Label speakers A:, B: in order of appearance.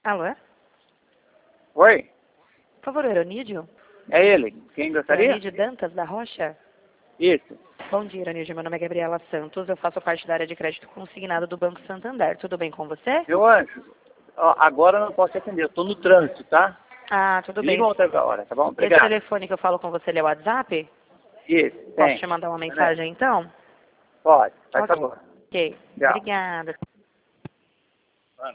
A: Alô?
B: Oi,
A: Por favor, Ironídio?
B: é ele. Quem gostaria?
A: Ironídio Dantas, da Rocha?
B: Isso.
A: Bom dia, Ironídio. Meu nome é Gabriela Santos. Eu faço parte da área de crédito consignado do Banco Santander. Tudo bem com você?
B: Meu anjo, ó, agora eu não posso te atender. Eu tô no trânsito, tá?
A: Ah, tudo bem.
B: Liga outra hora, tá bom?
A: Esse
B: Obrigado.
A: telefone que eu falo com você, ele é o WhatsApp?
B: Isso,
A: Posso
B: tem.
A: te mandar uma mensagem, então?
B: Pode, faz
A: Ok.
B: favor.
A: Ok.
B: Tchau.
A: Obrigada.